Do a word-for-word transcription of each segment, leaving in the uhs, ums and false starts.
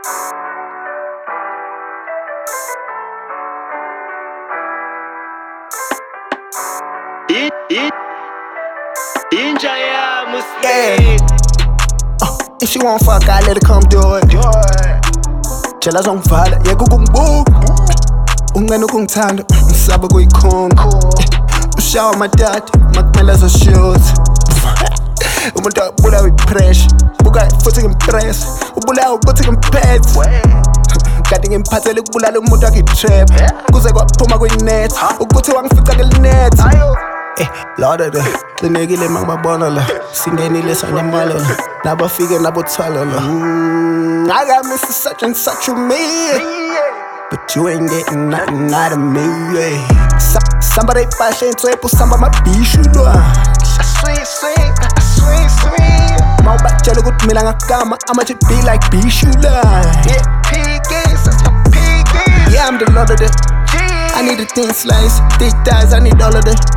Yeah. Uh, if she won't fuck, I let her come do it. Tshela zongivala, yeka ukungibuka. Ungena ukungithanda, ngisaba kuyikhona. Ushawa amadada, makumele azoshoot. Umuntu abulawa ipressure, buka futhi ngimpress. Ubulawa ukuthi ngimphethe. Kade ngimphathele ukubulala umuntu wakhe trap. Kuze kwaphuma kwinet, ukuthi wangifica ngelinet. Eh, Lord of the Linegile mangibabona la. Singenile sanamala la. Nabafike nabothwala la. Mm, I got Mister Such and Such with me, but you ain't getting nothing out of me. Yeah. Sa somebody fashion to samba mabishu lwa. Sweet, sweet, sweet, sweet. Mawubatshela ukuthi mina ngagama, I'ma just be like bishu la. Yeah, piggies, that's your piggies. Yeah, I'm the Lord of the I need a thin slice, thick thighs, I need all of the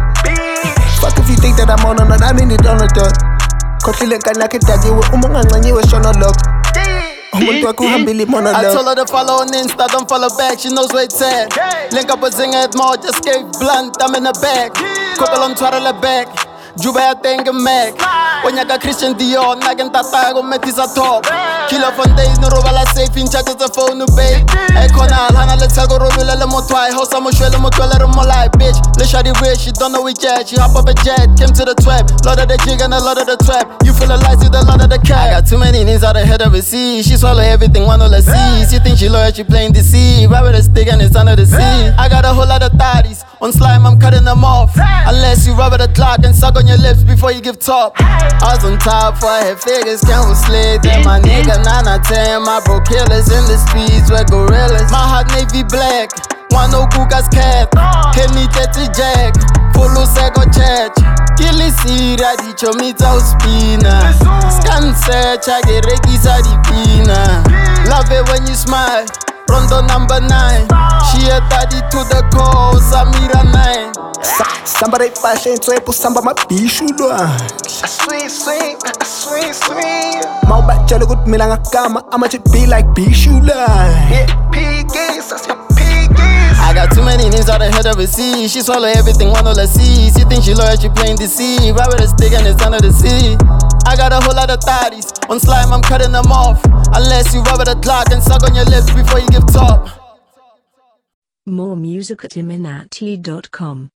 fuck if you think that I'm on or not, I need it on the dot. Khohlile kanakhe dakiwe, uma ungancanyiwe shona lokho. Umuntu wakho uhambile monologue. I told her to follow on Insta, don't follow back, she knows where it's at. Link up with Zinger at mall, just gave blunt, I'm in the back. Couple on twirl back, Juba ya tenga Mac. Onyaka Christian Dior, nagen tatago metisa top. Killer from days, no robala safe in chat as a phone no bait. Ekonal, hana let's go rolula le motwai, house I'm shwele motwele mo life, bitch. Le shawty rich, she don't know we jet, she hop up a jet, came to the trap. Lot of the jig and a lot of the trap. You feel alive with a lot of the cat. I got too many needs out of head of a sea. She swallow everything, one all the sea. She think she loyal, she playing the sea. Rub with a stick and it's under the sea. I got a whole lot of thotties. On slime, I'm cutting them off. Unless you rub at the clock and suck on your lips before you give top. I was on top for I had figures, can't slid. Then my nigga nine out ten, my bro killers in the streets with gorillas. My heart navy black, one no Guga's cat. Hit me thirty jack, follow sego church. Kili sira di chomita uspina. Scan search, I get rekisa di pina. Love it when you smile. Rondo number nine, she a daddy to the core, Samira nine. Somebody fashion to samba mabishu lwa. Sweet, sweet, sweet, sweet. Mawubatshela ukuthi mina ngagama, I'ma just be like bishu la. Yeah, piggies, that's your piggies. I got too many names out of head of a sea. She swallow everything, one all the seas. She think she loyal, she playing the sea. Rub with a stick and it's under the sea. I got a whole lot of thotties. On slime, I'm cutting them off. Unless you rub at the clock and suck on your lips before you give top. More music at iminati dot com.